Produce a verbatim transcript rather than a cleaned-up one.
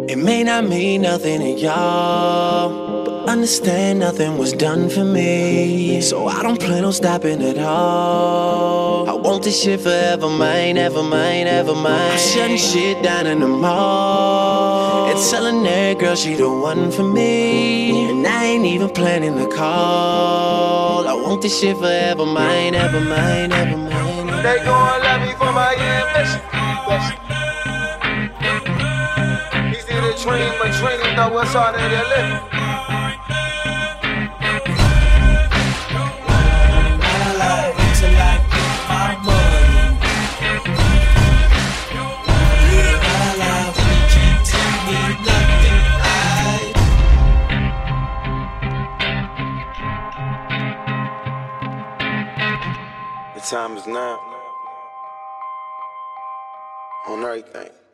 It may not mean nothing to y'all, but understand nothing was done for me. So I don't plan on stopping at all. I want this shit forever mine, ever mine, ever mine. I'm shutting shit down in the mall and telling that girl she the one for me. And I ain't even planning the call. I want this shit forever mine, ever mine, ever mine. They gon' love me for my ambition. Easy to dream, but dreaming know what's all that they live. The time is now on everything.